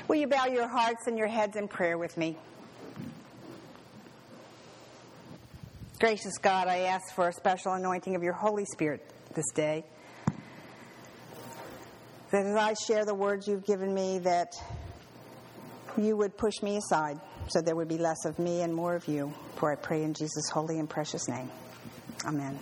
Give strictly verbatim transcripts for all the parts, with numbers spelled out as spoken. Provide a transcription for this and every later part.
Will you bow your hearts and your heads in prayer with me? Gracious God, I ask for a special anointing of your Holy Spirit this day. That as I share the words you've given me, that you would push me aside so there would be less of me and more of you. For I pray in Jesus' holy and precious name. Amen.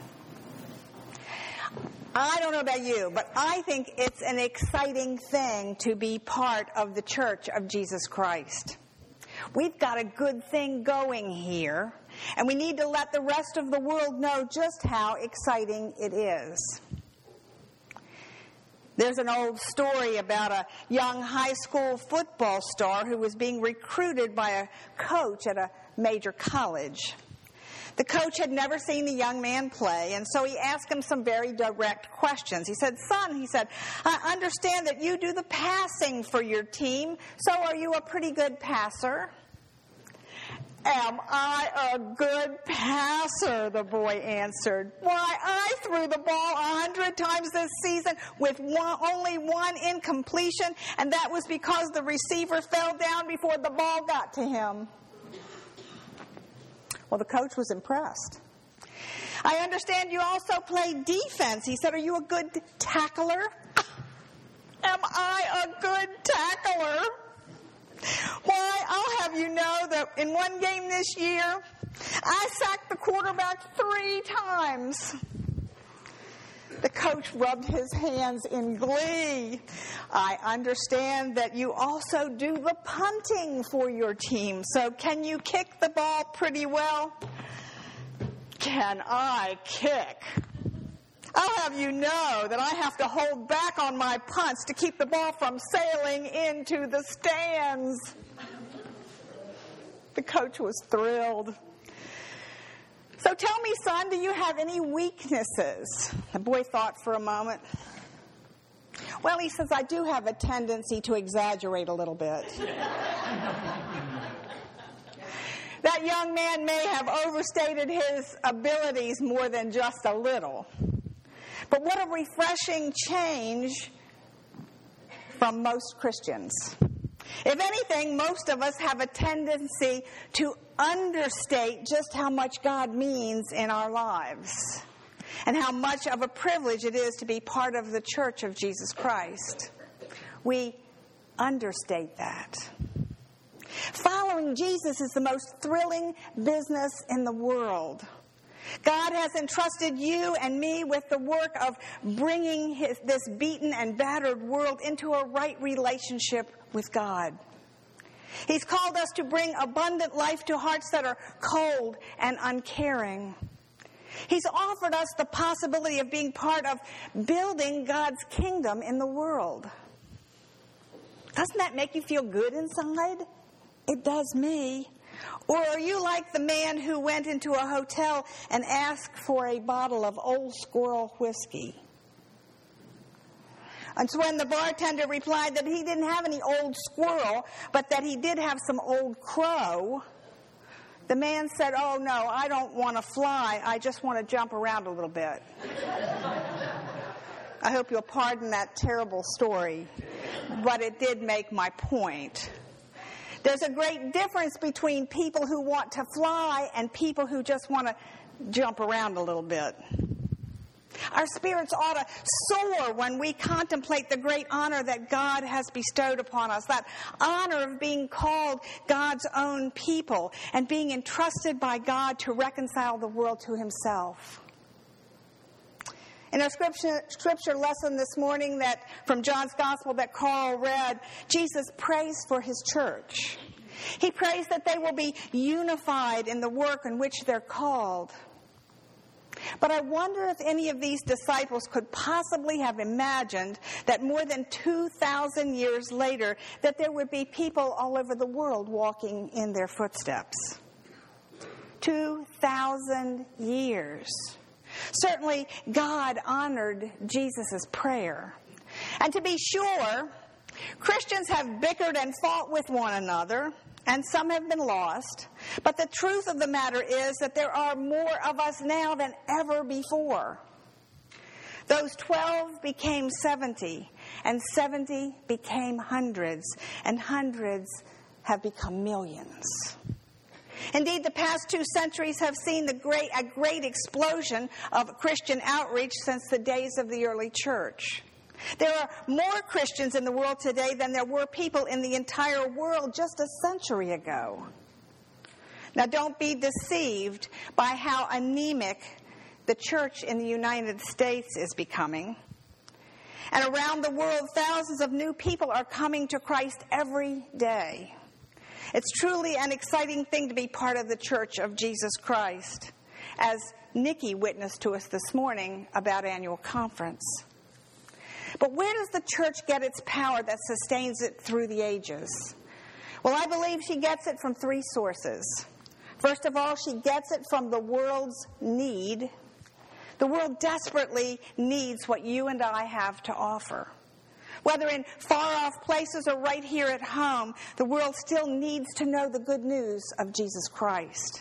I don't know about you, but I think it's an exciting thing to be part of the Church of Jesus Christ. We've got a good thing going here, and we need to let the rest of the world know just how exciting it is. There's an old story about a young high school football star who was being recruited by a coach at a major college. The coach had never seen the young man play, and so he asked him some very direct questions. He said, "Son," he said, "I understand that you do the passing for your team, so are you a pretty good passer?" "Am I a good passer?" the boy answered. "Why, I threw the ball a hundred times this season with one, only one incompletion, and that was because the receiver fell down before the ball got to him." Well, the coach was impressed. "I understand you also play defense." He said, "Are you a good tackler?" "Am I a good tackler? Why, I'll have you know that in one game this year, I sacked the quarterback three times." The coach rubbed his hands in glee. "I understand that you also do the punting for your team, so can you kick the ball pretty well?" "Can I kick? I'll have you know that I have to hold back on my punts to keep the ball from sailing into the stands." The coach was thrilled. "So tell me, son, do you have any weaknesses?" The boy thought for a moment. "Well," he says, "I do have a tendency to exaggerate a little bit." That young man may have overstated his abilities more than just a little. But what a refreshing change from most Christians. If anything, most of us have a tendency to understate just how much God means in our lives and how much of a privilege it is to be part of the Church of Jesus Christ. We understate that. Following Jesus is the most thrilling business in the world. God has entrusted you and me with the work of bringing his, this beaten and battered world into a right relationship with God. He's called us to bring abundant life to hearts that are cold and uncaring. He's offered us the possibility of being part of building God's kingdom in the world. Doesn't that make you feel good inside? It does me. Or are you like the man who went into a hotel and asked for a bottle of Old Squirrel whiskey? And so when the bartender replied that he didn't have any Old Squirrel, but that he did have some Old Crow, the man said, "Oh, no, I don't want to fly. I just want to jump around a little bit." I hope you'll pardon that terrible story, but it did make my point. There's a great difference between people who want to fly and people who just want to jump around a little bit. Our spirits ought to soar when we contemplate the great honor that God has bestowed upon us, that honor of being called God's own people and being entrusted by God to reconcile the world to himself. In our scripture, scripture lesson this morning that from John's Gospel that Carl read, Jesus prays for his church. He prays that they will be unified in the work in which they're called. But I wonder if any of these disciples could possibly have imagined that more than two thousand years later that there would be people all over the world walking in their footsteps. two thousand years. Certainly, God honored Jesus' prayer. And to be sure, Christians have bickered and fought with one another, and some have been lost. But the truth of the matter is that there are more of us now than ever before. Those twelve became seventy, and seventy became hundreds, and hundreds have become millions. Indeed, the past two centuries have seen the great, a great explosion of Christian outreach since the days of the early church. There are more Christians in the world today than there were people in the entire world just a century ago. Now, don't be deceived by how anemic the church in the United States is becoming. And around the world, thousands of new people are coming to Christ every day. It's truly an exciting thing to be part of the Church of Jesus Christ, as Nikki witnessed to us this morning about annual conference. But where does the church get its power that sustains it through the ages? Well, I believe she gets it from three sources. First of all, she gets it from the world's need. The world desperately needs what you and I have to offer. Whether in far-off places or right here at home, the world still needs to know the good news of Jesus Christ.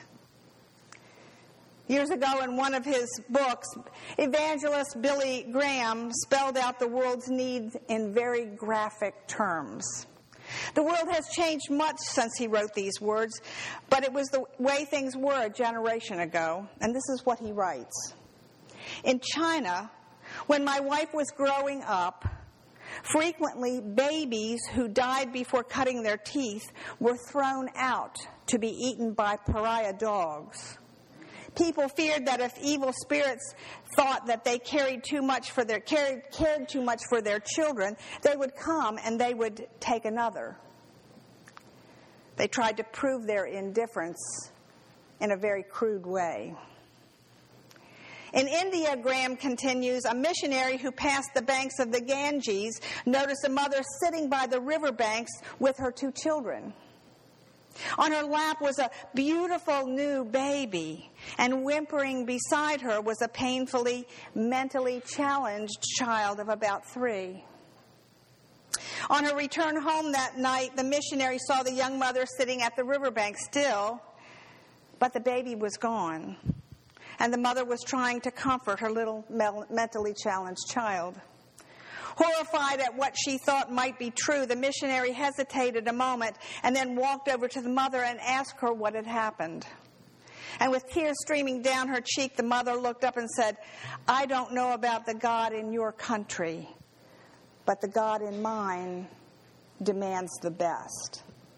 Years ago, in one of his books, evangelist Billy Graham spelled out the world's needs in very graphic terms. The world has changed much since he wrote these words, but it was the way things were a generation ago, and this is what he writes. In China, when my wife was growing up, frequently babies who died before cutting their teeth were thrown out to be eaten by pariah dogs. People feared that if evil spirits thought that they carried too much for their cared, cared too much for their children, they would come and they would take another. They tried to prove their indifference in a very crude way. In India, Graham continues, a missionary who passed the banks of the Ganges noticed a mother sitting by the riverbanks with her two children. On her lap was a beautiful new baby, and whimpering beside her was a painfully mentally challenged child of about three. On her return home that night, the missionary saw the young mother sitting at the riverbank still, but the baby was gone. And the mother was trying to comfort her little mentally challenged child. Horrified at what she thought might be true, the missionary hesitated a moment and then walked over to the mother and asked her what had happened. And with tears streaming down her cheek, the mother looked up and said, "I don't know about the God in your country, but the God in mine demands the best."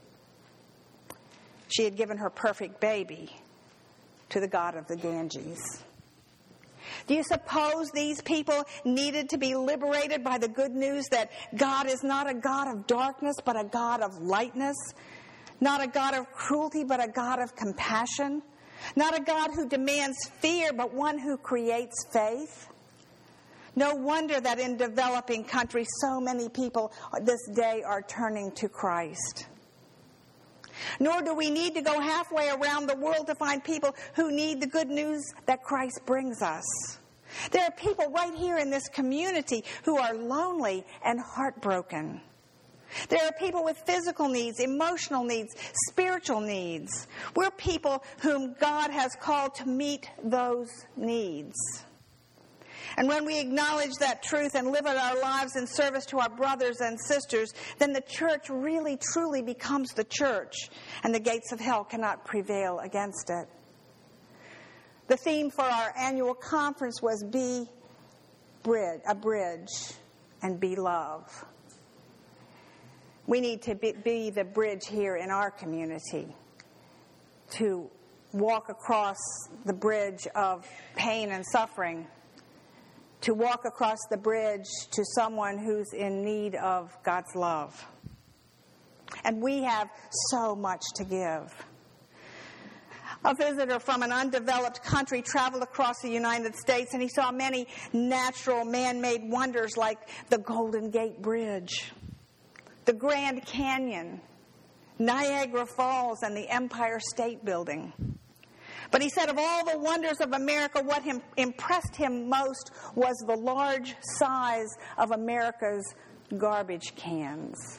She had given her perfect baby to the God of the Ganges. Do you suppose these people needed to be liberated by the good news that God is not a God of darkness, but a God of lightness? Not a God of cruelty, but a God of compassion? Not a God who demands fear, but one who creates faith? No wonder that in developing countries, so many people this day are turning to Christ. Nor do we need to go halfway around the world to find people who need the good news that Christ brings us. There are people right here in this community who are lonely and heartbroken. There are people with physical needs, emotional needs, spiritual needs. We're people whom God has called to meet those needs. And when we acknowledge that truth and live out our lives in service to our brothers and sisters, then the church really, truly becomes the church, and the gates of hell cannot prevail against it. The theme for our annual conference was Be bridge, a bridge, and be love. We need to be, be the bridge here in our community, to walk across the bridge of pain and suffering, to walk across the bridge to someone who's in need of God's love. And we have so much to give. A visitor from an undeveloped country traveled across the United States, and he saw many natural man-made wonders like the Golden Gate Bridge, the Grand Canyon, Niagara Falls, and the Empire State Building. But he said of all the wonders of America, what him, impressed him most was the large size of America's garbage cans.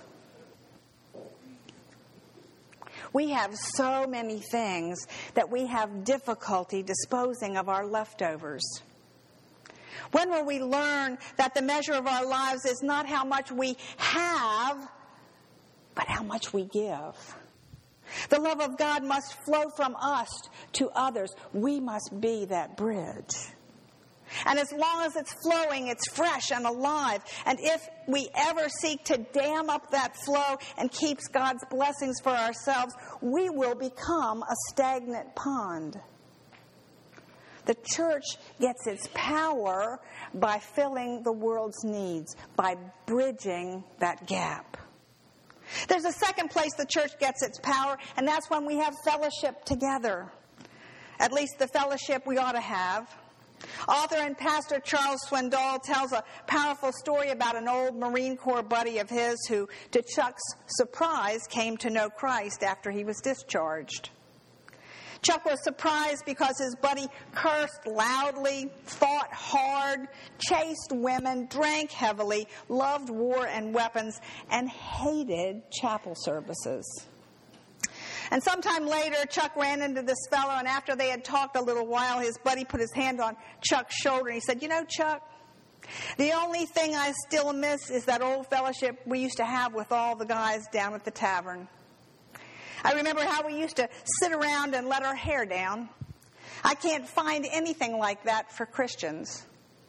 We have so many things that we have difficulty disposing of our leftovers. When will we learn that the measure of our lives is not how much we have, but how much we give? The love of God must flow from us to others. We must be that bridge. And as long as it's flowing, it's fresh and alive. And if we ever seek to dam up that flow and keep God's blessings for ourselves, we will become a stagnant pond. The church gets its power by filling the world's needs, by bridging that gap. There's a second place the church gets its power, and that's when we have fellowship together. At least the fellowship we ought to have. Author and pastor Charles Swindoll tells a powerful story about an old Marine Corps buddy of his who, to Chuck's surprise, came to know Christ after he was discharged. Chuck was surprised because his buddy cursed loudly, fought hard, chased women, drank heavily, loved war and weapons, and hated chapel services. And sometime later, Chuck ran into this fellow, and after they had talked a little while, his buddy put his hand on Chuck's shoulder, and he said, "You know, Chuck, the only thing I still miss is that old fellowship we used to have with all the guys down at the tavern. I remember how we used to sit around and let our hair down. I can't find anything like that for Christians.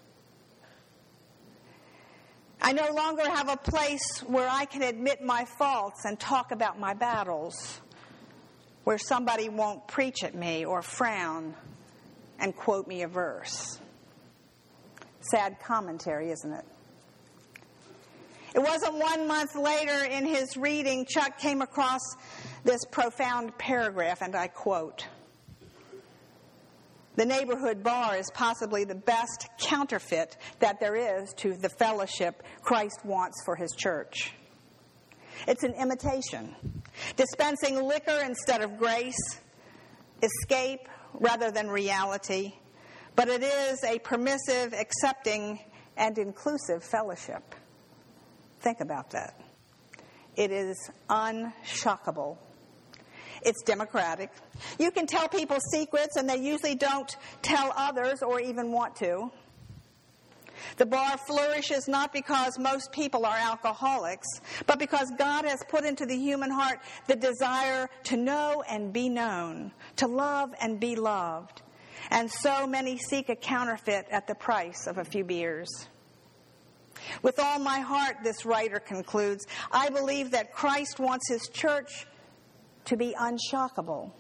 I no longer have a place where I can admit my faults and talk about my battles, where somebody won't preach at me or frown and quote me a verse." Sad commentary, isn't it? It wasn't one month later in his reading, Chuck came across this profound paragraph, and I quote, "The neighborhood bar is possibly the best counterfeit that there is to the fellowship Christ wants for his church. It's an imitation, dispensing liquor instead of grace, escape rather than reality, but it is a permissive, accepting, and inclusive fellowship." Think about that. It is unshockable. It's democratic. You can tell people secrets, and they usually don't tell others or even want to. The bar flourishes not because most people are alcoholics, but because God has put into the human heart the desire to know and be known, to love and be loved. And so many seek a counterfeit at the price of a few beers. With all my heart, this writer concludes, I believe that Christ wants his church to be unshockable.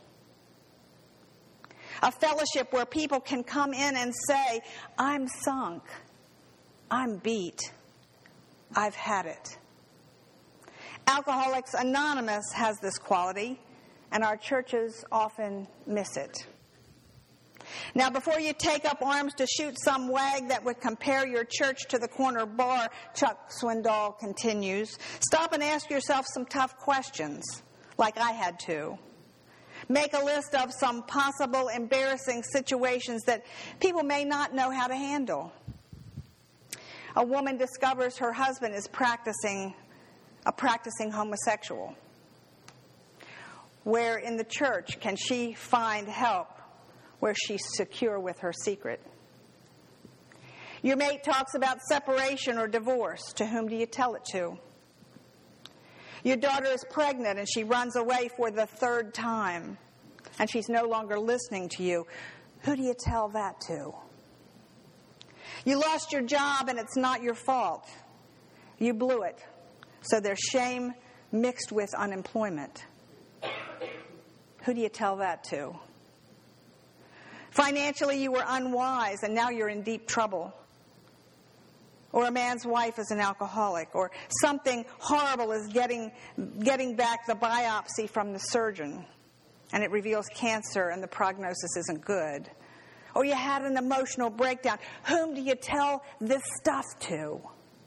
A fellowship where people can come in and say, "I'm sunk. I'm beat. I've had it." Alcoholics Anonymous has this quality, and our churches often miss it. Now, before you take up arms to shoot some wag that would compare your church to the corner bar, Chuck Swindoll continues, stop and ask yourself some tough questions, like I had to. Make a list of some possible embarrassing situations that people may not know how to handle. A woman discovers her husband is practicing a practicing homosexual. Where in the church can she find help where she's secure with her secret? Your mate talks about separation or divorce. To whom do you tell it to? Your daughter is pregnant and she runs away for the third time, and she's no longer listening to you. Who do you tell that to? You lost your job and it's not your fault. You blew it. So there's shame mixed with unemployment. Who do you tell that to? Financially, you were unwise and now you're in deep trouble. Or a man's wife is an alcoholic, or something horrible is getting getting back the biopsy from the surgeon, and it reveals cancer and the prognosis isn't good. Or you had an emotional breakdown. Whom do you tell this stuff to?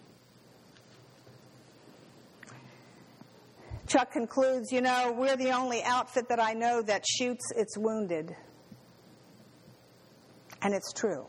Chuck concludes, you know, we're the only outfit that I know that shoots its wounded. And it's true.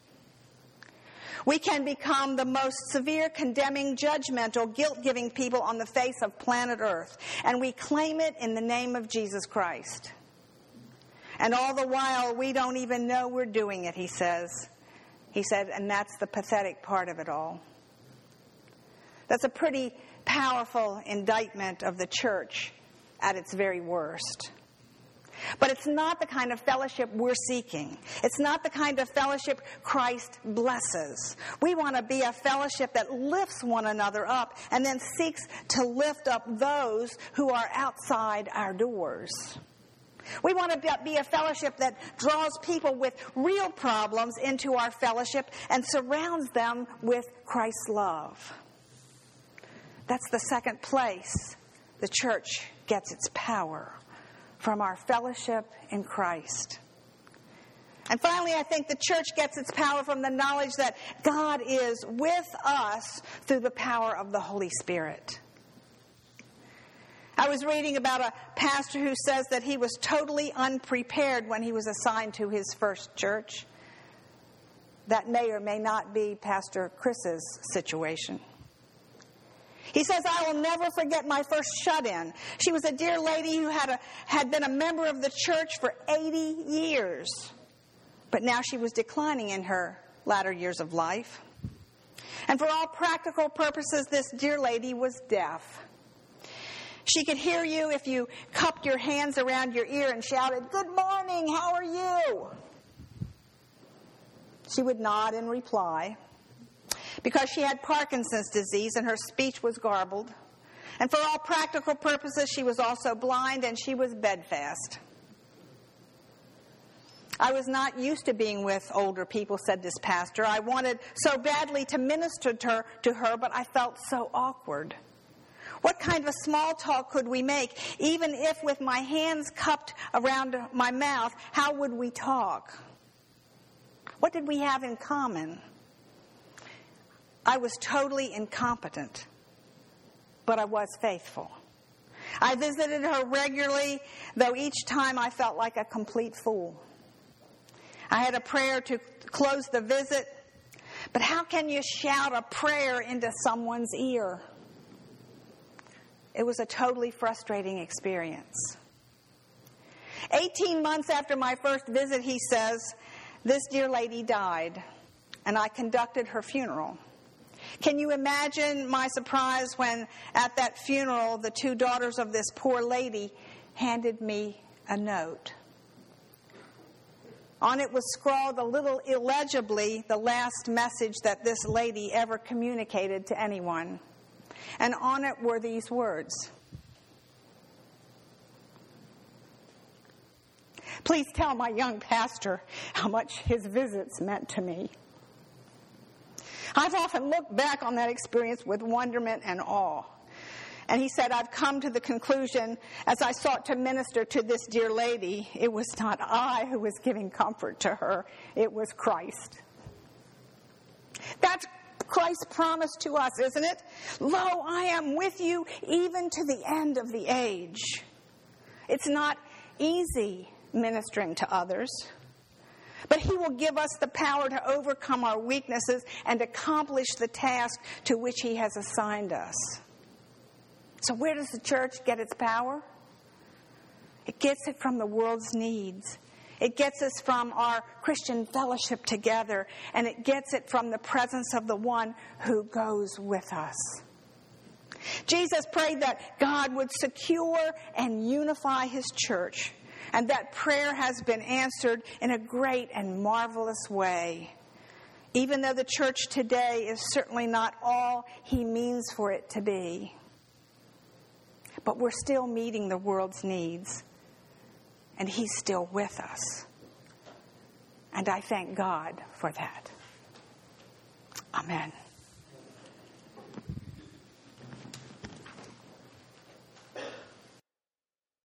We can become the most severe, condemning, judgmental, guilt-giving people on the face of planet Earth. And we claim it in the name of Jesus Christ. And all the while, we don't even know we're doing it, he says. He said, and that's the pathetic part of it all. That's a pretty powerful indictment of the church at its very worst. But it's not the kind of fellowship we're seeking. It's not the kind of fellowship Christ blesses. We want to be a fellowship that lifts one another up and then seeks to lift up those who are outside our doors. We want to be a fellowship that draws people with real problems into our fellowship and surrounds them with Christ's love. That's the second place the church gets its power, from our fellowship in Christ. And finally, I think the church gets its power from the knowledge that God is with us through the power of the Holy Spirit. I was reading about a pastor who says that he was totally unprepared when he was assigned to his first church. That may or may not be Pastor Chris's situation. He says, I will never forget my first shut-in. She was a dear lady who had, a, had been a member of the church for eighty years. But now she was declining in her latter years of life. And for all practical purposes, this dear lady was deaf. She could hear you if you cupped your hands around your ear and shouted, "Good morning, how are you?" She would nod in reply, because she had Parkinson's disease and her speech was garbled. And for all practical purposes, she was also blind and she was bedfast. I was not used to being with older people, said this pastor. I wanted so badly to minister to her, to her, but I felt so awkward. What kind of small talk could we make? Even if with my hands cupped around my mouth, how would we talk? What did we have in common? I was totally incompetent, but I was faithful. I visited her regularly, though each time I felt like a complete fool. I had a prayer to close the visit, but how can you shout a prayer into someone's ear? It was a totally frustrating experience. Eighteen months after my first visit, he says, this dear lady died, and I conducted her funeral. Can you imagine my surprise when at that funeral the two daughters of this poor lady handed me a note? On it was scrawled a little illegibly the last message that this lady ever communicated to anyone. And on it were these words: please tell my young pastor how much his visits meant to me. I've often looked back on that experience with wonderment and awe. And he said, I've come to the conclusion, as I sought to minister to this dear lady, it was not I who was giving comfort to her, it was Christ. That's Christ's promise to us, isn't it? Lo, I am with you even to the end of the age. It's not easy ministering to others, but he will give us the power to overcome our weaknesses and accomplish the task to which he has assigned us. So where does the church get its power? It gets it from the world's needs. It gets us from our Christian fellowship together, and it gets it from the presence of the one who goes with us. Jesus prayed that God would secure and unify his church, and that prayer has been answered in a great and marvelous way. Even though the church today is certainly not all he means for it to be. But we're still meeting the world's needs. And he's still with us. And I thank God for that. Amen.